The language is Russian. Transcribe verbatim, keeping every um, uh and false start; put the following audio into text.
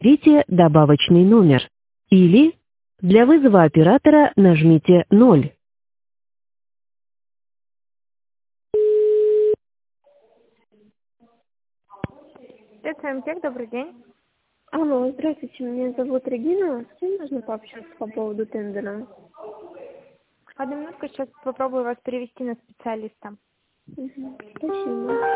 Наберите добавочный номер. Или для вызова оператора нажмите ноль. Это МТЕК, добрый день. Алло, здравствуйте, меня зовут Регина. С кем можно пообщаться по поводу тендера? Одну минутку, сейчас попробую вас перевести на специалиста. Угу, спасибо.